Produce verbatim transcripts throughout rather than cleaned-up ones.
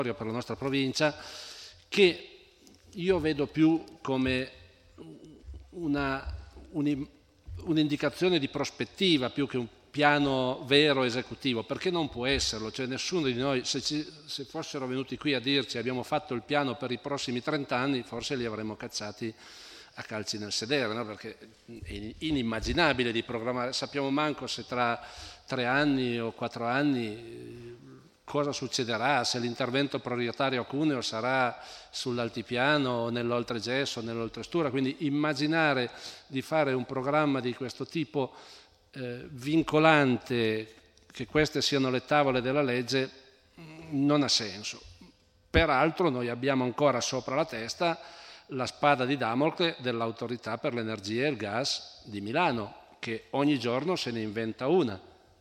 per la nostra provincia, che io vedo più come una, un, un'indicazione di prospettiva più che un piano vero esecutivo, perché non può esserlo, cioè nessuno di noi, se, ci, se fossero venuti qui a dirci abbiamo fatto il piano per i prossimi trenta anni, forse li avremmo cacciati a calci nel sedere, no? Perché è inimmaginabile di programmare, sappiamo manco se tra tre anni o quattro anni cosa succederà, se l'intervento prioritario a Cuneo sarà sull'altipiano, nell'oltregesso, nell'oltrestura, quindi immaginare di fare un programma di questo tipo eh, vincolante, che queste siano le tavole della legge, non ha senso. Peraltro noi abbiamo ancora sopra la testa la spada di Damocle dell'Autorità per l'Energia e il Gas di Milano, che ogni giorno se ne inventa una.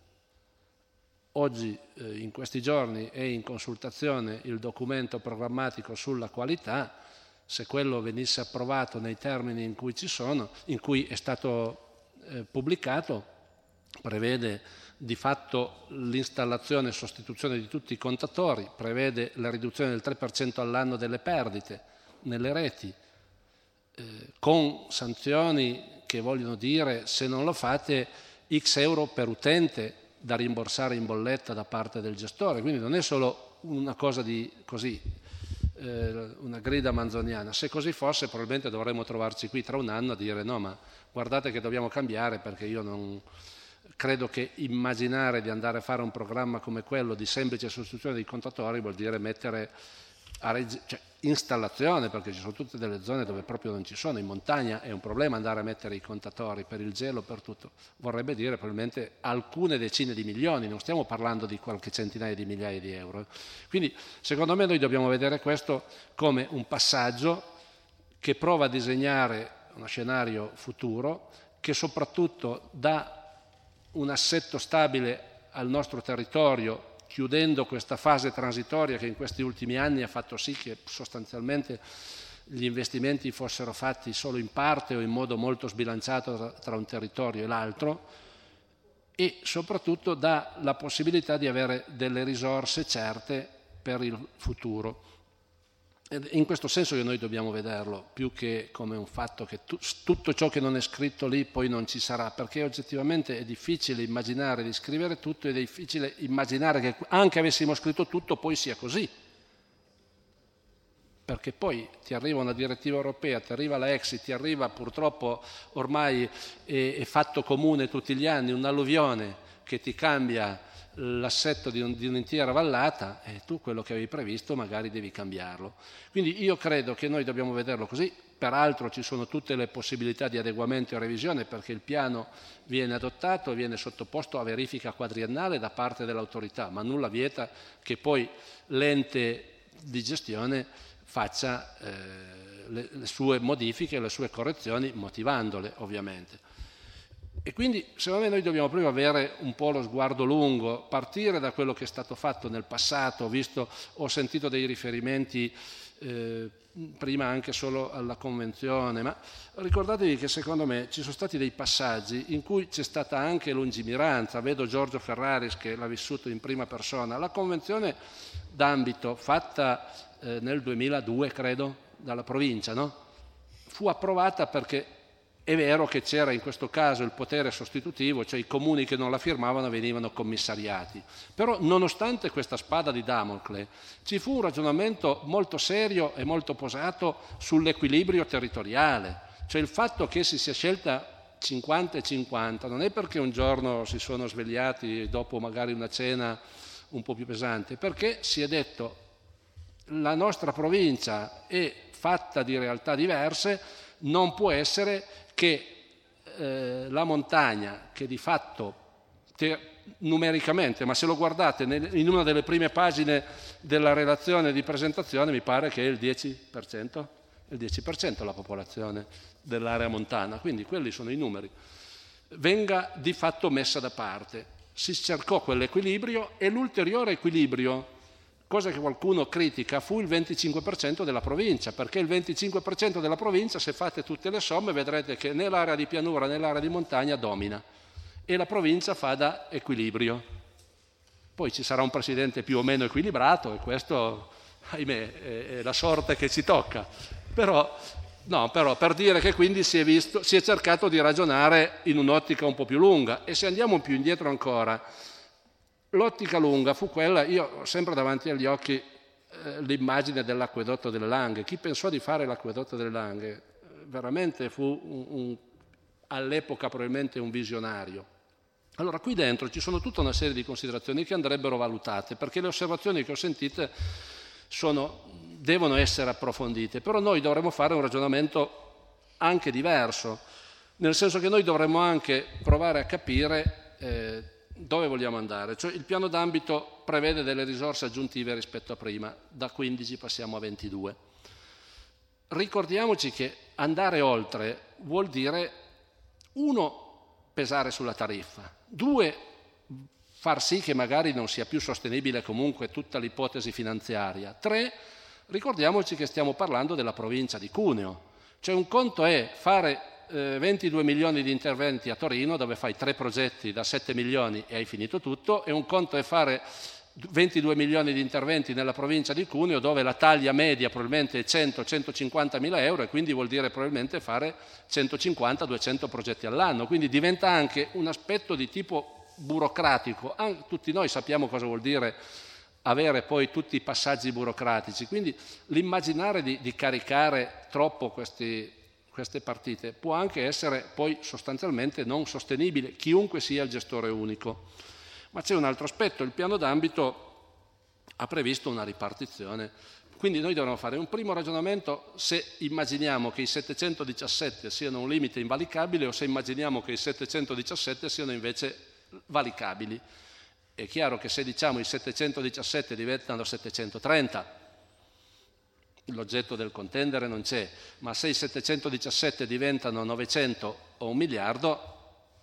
Oggi, eh, in questi giorni, è in consultazione il documento programmatico sulla qualità. Se quello venisse approvato nei termini in cui ci sono, in cui è stato eh, pubblicato, prevede di fatto l'installazione e sostituzione di tutti i contatori, prevede la riduzione del tre per cento all'anno delle perdite nelle reti, eh, con sanzioni che vogliono dire, se non lo fate, X euro per utente da rimborsare in bolletta da parte del gestore. Quindi non è solo una cosa di così, eh, una grida manzoniana. Se così fosse, probabilmente dovremmo trovarci qui tra un anno a dire no, ma guardate che dobbiamo cambiare, perché io non credo che immaginare di andare a fare un programma come quello di semplice sostituzione dei contatori vuol dire mettere a reg- cioè, installazione, perché ci sono tutte delle zone dove proprio non ci sono. In montagna è un problema andare a mettere i contatori per il gelo, per tutto. Vorrebbe dire probabilmente alcune decine di milioni, non stiamo parlando di qualche centinaia di migliaia di euro. Quindi secondo me noi dobbiamo vedere questo come un passaggio che prova a disegnare uno scenario futuro, che soprattutto dà un assetto stabile al nostro territorio, chiudendo questa fase transitoria che in questi ultimi anni ha fatto sì che sostanzialmente gli investimenti fossero fatti solo in parte o in modo molto sbilanciato tra un territorio e l'altro, e soprattutto dà la possibilità di avere delle risorse certe per il futuro. In questo senso che noi dobbiamo vederlo, più che come un fatto che tu, tutto ciò che non è scritto lì poi non ci sarà, perché oggettivamente è difficile immaginare di scrivere tutto ed è difficile immaginare che anche avessimo scritto tutto poi sia così. Perché poi ti arriva una direttiva europea, ti arriva la Exit, ti arriva purtroppo ormai è, è fatto comune tutti gli anni un'alluvione che ti cambia l'assetto di, un, di un'intera vallata, e tu quello che avevi previsto magari devi cambiarlo. Quindi io credo che noi dobbiamo vederlo così. Peraltro ci sono tutte le possibilità di adeguamento e revisione, perché il piano viene adottato e viene sottoposto a verifica quadriennale da parte dell'autorità, ma nulla vieta che poi l'ente di gestione faccia eh, le, le sue modifiche, le sue correzioni, motivandole ovviamente. E quindi secondo me noi dobbiamo prima avere un po' lo sguardo lungo, partire da quello che è stato fatto nel passato. Ho visto, ho sentito dei riferimenti eh, prima anche solo alla Convenzione, ma ricordatevi che secondo me ci sono stati dei passaggi in cui c'è stata anche lungimiranza. Vedo Giorgio Ferraris che l'ha vissuto in prima persona. La Convenzione d'ambito fatta eh, nel duemiladue, credo, dalla provincia, no? Fu approvata perché è vero che c'era in questo caso il potere sostitutivo, cioè i comuni che non la firmavano venivano commissariati. Però nonostante questa spada di Damocle ci fu un ragionamento molto serio e molto posato sull'equilibrio territoriale. Cioè il fatto che si sia scelta cinquanta e cinquanta non è perché un giorno si sono svegliati dopo magari una cena un po' più pesante, perché si è detto la nostra provincia è fatta di realtà diverse, non può essere che eh, la montagna, che di fatto te, numericamente, ma se lo guardate nel, in una delle prime pagine della relazione di presentazione mi pare che è il dieci per cento, il dieci per cento la popolazione dell'area montana, quindi quelli sono i numeri, venga di fatto messa da parte. Si cercò quell'equilibrio e l'ulteriore equilibrio, cosa che qualcuno critica, fu il venticinque per cento della provincia, perché il venticinque per cento della provincia, se fate tutte le somme, vedrete che né l'area di pianura né l'area di montagna domina e la provincia fa da equilibrio. Poi ci sarà un presidente più o meno equilibrato e questo ahimè, è, è la sorte che ci tocca. Però, no, però per dire che quindi si è, visto, si è cercato di ragionare in un'ottica un po' più lunga. E se andiamo più indietro ancora, l'ottica lunga fu quella, io ho sempre davanti agli occhi eh, l'immagine dell'acquedotto delle Langhe. Chi pensò di fare l'acquedotto delle Langhe veramente fu un, un, all'epoca probabilmente un visionario. Allora qui dentro ci sono tutta una serie di considerazioni che andrebbero valutate, perché le osservazioni che ho sentite sono, devono essere approfondite, però noi dovremmo fare un ragionamento anche diverso, nel senso che noi dovremmo anche provare a capire eh, dove vogliamo andare. Cioè, il piano d'ambito prevede delle risorse aggiuntive rispetto a prima, da quindici passiamo a ventidue. Ricordiamoci che andare oltre vuol dire, uno, pesare sulla tariffa, due, far sì che magari non sia più sostenibile comunque tutta l'ipotesi finanziaria, tre, ricordiamoci che stiamo parlando della provincia di Cuneo, cioè un conto è fare eh, ventidue milioni di interventi a Torino dove fai tre progetti da sette milioni e hai finito tutto, e un conto è fare ventidue milioni di interventi nella provincia di Cuneo dove la taglia media probabilmente è cento centocinquanta mila euro, e quindi vuol dire probabilmente fare centocinquanta duecento progetti all'anno, quindi diventa anche un aspetto di tipo burocratico. Anche, tutti noi sappiamo cosa vuol dire avere poi tutti i passaggi burocratici, quindi l'immaginare di, di caricare troppo questi, queste partite può anche essere poi sostanzialmente non sostenibile, chiunque sia il gestore unico. Ma c'è un altro aspetto, il piano d'ambito ha previsto una ripartizione, quindi noi dovremmo fare un primo ragionamento se immaginiamo che i settecentodiciassette siano un limite invalicabile o se immaginiamo che i settecentodiciassette siano invece valicabili. È chiaro che se diciamo i settecentodiciassette diventano settecentotrenta, l'oggetto del contendere non c'è, ma se i settecentodiciassette diventano novecento o un miliardo,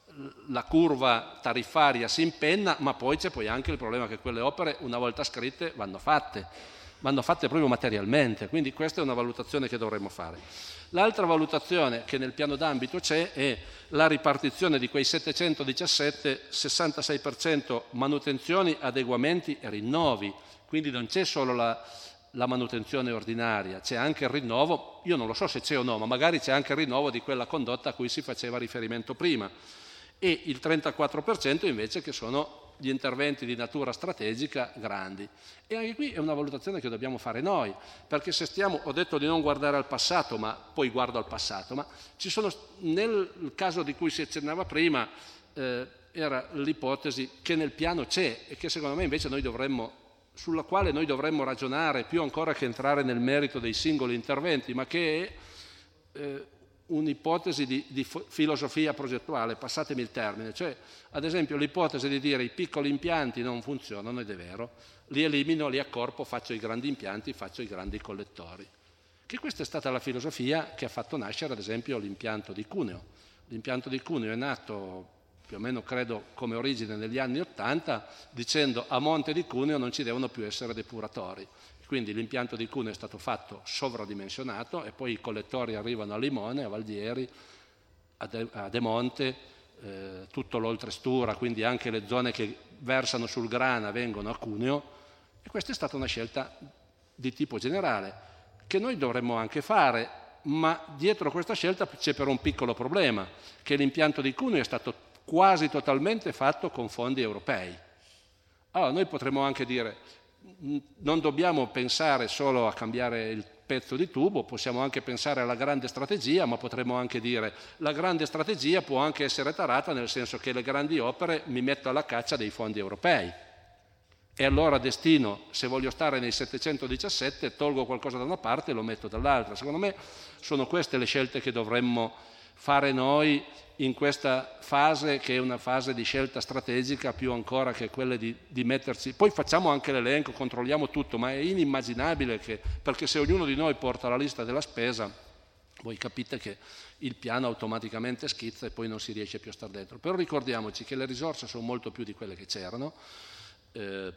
la curva tariffaria si impenna, ma poi c'è poi anche il problema che quelle opere, una volta scritte, vanno fatte, vanno fatte proprio materialmente, quindi questa è una valutazione che dovremmo fare. L'altra valutazione che nel piano d'ambito c'è è la ripartizione di quei settecentodiciassette, sessantasei per cento manutenzioni, adeguamenti e rinnovi, quindi non c'è solo la, la manutenzione ordinaria, c'è anche il rinnovo, io non lo so se c'è o no, ma magari c'è anche il rinnovo di quella condotta a cui si faceva riferimento prima, e il trentaquattro per cento invece che sono gli interventi di natura strategica grandi. E anche qui è una valutazione che dobbiamo fare noi, perché se stiamo, ho detto di non guardare al passato, ma poi guardo al passato, ma ci sono, nel caso di cui si accennava prima, eh, era l'ipotesi che nel piano c'è e che secondo me invece noi dovremmo, sulla quale noi dovremmo ragionare più ancora che entrare nel merito dei singoli interventi, ma che è eh, un'ipotesi di, di filosofia progettuale, passatemi il termine, cioè ad esempio l'ipotesi di dire i piccoli impianti non funzionano, ed è vero, li elimino, li accorpo, faccio i grandi impianti, faccio i grandi collettori. Che questa è stata la filosofia che ha fatto nascere ad esempio l'impianto di Cuneo. L'impianto di Cuneo è nato più o meno credo come origine negli anni Ottanta, dicendo a monte di Cuneo non ci devono più essere depuratori. Quindi l'impianto di Cuneo è stato fatto sovradimensionato e poi i collettori arrivano a Limone, a Valdieri, a, De, a Demonte, eh, tutto l'oltrestura, quindi anche le zone che versano sul grana vengono a Cuneo, e questa è stata una scelta di tipo generale che noi dovremmo anche fare, ma dietro questa scelta c'è però un piccolo problema, che l'impianto di Cuneo è stato quasi totalmente fatto con fondi europei. Allora noi potremmo anche dire non dobbiamo pensare solo a cambiare il pezzo di tubo, possiamo anche pensare alla grande strategia, ma potremmo anche dire la grande strategia può anche essere tarata nel senso che le grandi opere mi metto alla caccia dei fondi europei e allora destino, se voglio stare nei settecentodiciassette, tolgo qualcosa da una parte e lo metto dall'altra. Secondo me sono queste le scelte che dovremmo fare noi in questa fase, che è una fase di scelta strategica più ancora che quelle di, di metterci. Poi facciamo anche l'elenco, controlliamo tutto, ma è inimmaginabile che, perché se ognuno di noi porta la lista della spesa, voi capite che il piano automaticamente schizza e poi non si riesce più a stare dentro. Però ricordiamoci che le risorse sono molto più di quelle che c'erano, eh,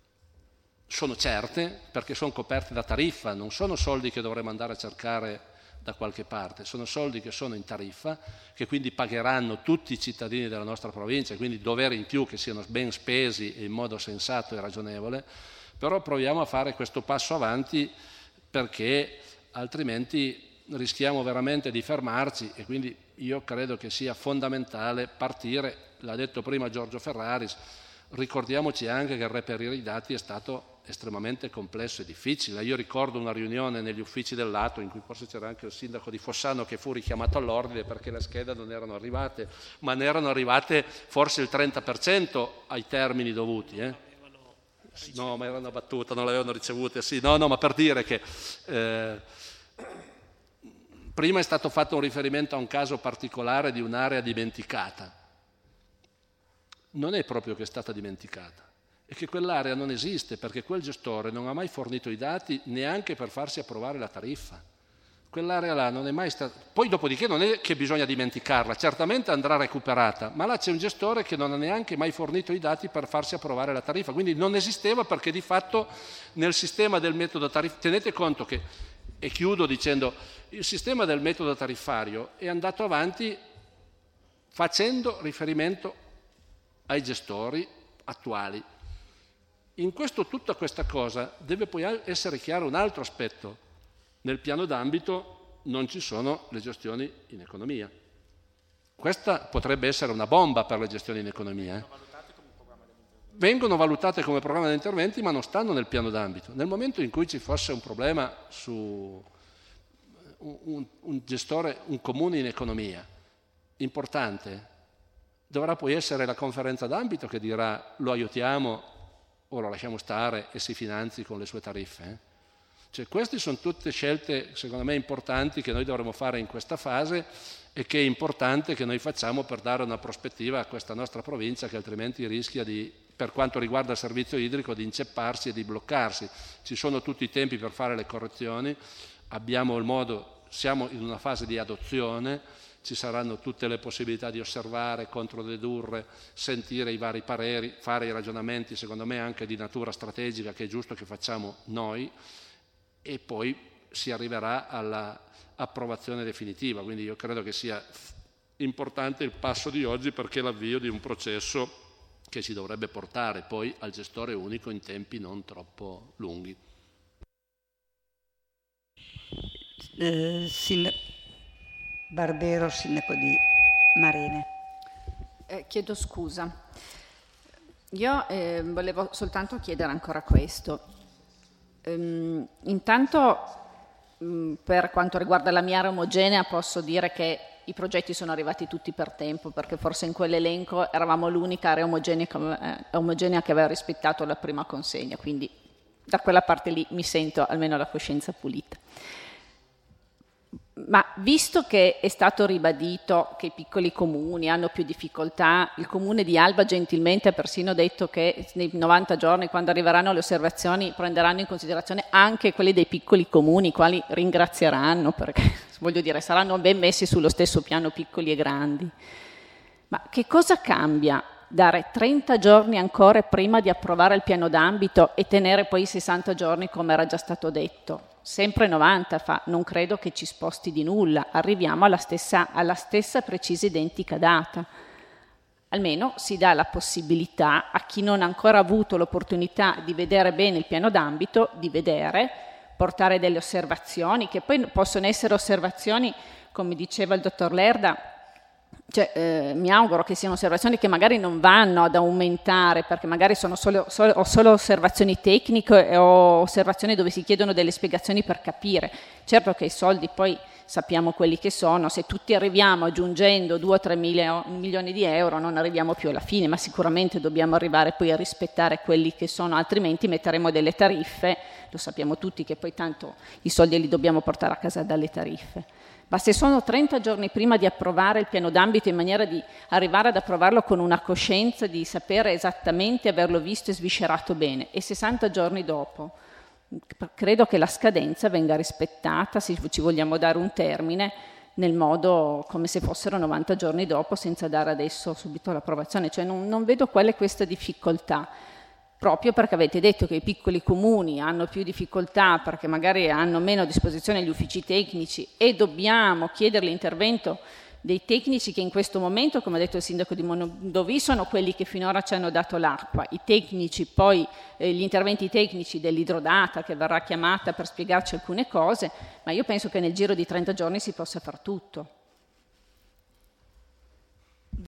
sono certe perché sono coperte da tariffa, non sono soldi che dovremo andare a cercare da qualche parte, sono soldi che sono in tariffa, che quindi pagheranno tutti i cittadini della nostra provincia, quindi doveri in più che siano ben spesi in modo sensato e ragionevole, Però proviamo a fare questo passo avanti, perché altrimenti rischiamo veramente di fermarci, e quindi io credo che sia fondamentale partire. L'ha detto prima Giorgio Ferraris, ricordiamoci anche che reperire i dati è stato estremamente complesso e difficile. Io ricordo una riunione negli uffici dell'A T O in cui forse c'era anche il sindaco di Fossano, che fu richiamato all'ordine perché le schede non erano arrivate, ma ne erano arrivate forse il trenta per cento ai termini dovuti. Eh? No, ma era una battuta, non l'avevano ricevute. Sì, no, no, ma per dire che eh, prima è stato fatto un riferimento a un caso particolare di un'area dimenticata. Non è proprio che è stata dimenticata, è che quell'area non esiste perché quel gestore non ha mai fornito i dati neanche per farsi approvare la tariffa. Quell'area là non è mai stata... Poi dopodiché non è che bisogna dimenticarla, certamente andrà recuperata, ma là c'è un gestore che non ha neanche mai fornito i dati per farsi approvare la tariffa, quindi non esisteva, perché di fatto nel sistema del metodo tariffario... Tenete conto che, e chiudo dicendo, il sistema del metodo tariffario è andato avanti facendo riferimento ai gestori attuali. In questo, tutta questa cosa deve poi essere chiaro un altro aspetto. Nel piano d'ambito non ci sono le gestioni in economia. Questa potrebbe essere una bomba per le gestioni in economia. Eh? Vengono valutate come programma di interventi, ma non stanno nel piano d'ambito. Nel momento in cui ci fosse un problema su un, un, un gestore, un comune in economia importante, dovrà poi essere la conferenza d'ambito che dirà lo aiutiamo o lo lasciamo stare e si finanzi con le sue tariffe. Eh? Cioè, queste sono tutte scelte, secondo me, importanti che noi dovremo fare in questa fase e che è importante che noi facciamo per dare una prospettiva a questa nostra provincia, che altrimenti rischia di, per quanto riguarda il servizio idrico, di incepparsi e di bloccarsi. Ci sono tutti i tempi per fare le correzioni, abbiamo il modo, siamo in una fase di adozione, ci saranno tutte le possibilità di osservare, controdedurre, sentire i vari pareri, fare i ragionamenti, secondo me anche di natura strategica, che è giusto che facciamo noi, e poi si arriverà all'approvazione definitiva. Quindi io credo che sia importante il passo di oggi, perché è l'avvio di un processo che ci dovrebbe portare poi al gestore unico in tempi non troppo lunghi. Eh, sin... Barbero, sindaco di Marene. Eh, chiedo scusa. Io eh, volevo soltanto chiedere ancora questo. Ehm, intanto, mh, per quanto riguarda la mia area omogenea, posso dire che i progetti sono arrivati tutti per tempo, perché forse in quell'elenco eravamo l'unica area omogenea, eh, omogenea che aveva rispettato la prima consegna, quindi da quella parte lì mi sento almeno la coscienza pulita. Ma visto che è stato ribadito che i piccoli comuni hanno più difficoltà, il comune di Alba gentilmente ha persino detto che nei novanta giorni, quando arriveranno le osservazioni, prenderanno in considerazione anche quelli dei piccoli comuni, i quali ringrazieranno, perché voglio dire, saranno ben messi sullo stesso piano piccoli e grandi. Ma che cosa cambia dare trenta giorni ancora prima di approvare il piano d'ambito e tenere poi i sessanta giorni come era già stato detto? Sempre novanta fa, non credo che ci sposti di nulla, arriviamo alla stessa, alla stessa precisa identica data. Almeno si dà la possibilità a chi non ha ancora avuto l'opportunità di vedere bene il piano d'ambito, di vedere, portare delle osservazioni, che poi possono essere osservazioni, come diceva il dottor Lerda, cioè, eh, mi auguro che siano osservazioni che magari non vanno ad aumentare, perché magari sono solo, solo, o solo osservazioni tecniche o osservazioni dove si chiedono delle spiegazioni per capire. Certo che i soldi poi sappiamo quelli che sono, se tutti arriviamo aggiungendo due o tre milioni di euro non arriviamo più alla fine, ma sicuramente dobbiamo arrivare poi a rispettare quelli che sono, altrimenti metteremo delle tariffe, lo sappiamo tutti che poi tanto i soldi li dobbiamo portare a casa dalle tariffe. Ma se sono trenta giorni prima di approvare il piano d'ambito, in maniera di arrivare ad approvarlo con una coscienza di sapere esattamente, averlo visto e sviscerato bene, e sessanta giorni dopo, credo che la scadenza venga rispettata, se ci vogliamo dare un termine, nel modo come se fossero novanta giorni dopo, senza dare adesso subito l'approvazione. Cioè non, non vedo qual è questa difficoltà. Proprio perché avete detto che i piccoli comuni hanno più difficoltà perché magari hanno meno a disposizione gli uffici tecnici e dobbiamo chiedere l'intervento dei tecnici che in questo momento, come ha detto il sindaco di Mondovì, sono quelli che finora ci hanno dato l'acqua, i tecnici, poi eh, gli interventi tecnici dell'idrodata che verrà chiamata per spiegarci alcune cose, ma io penso che nel giro di trenta giorni si possa far tutto.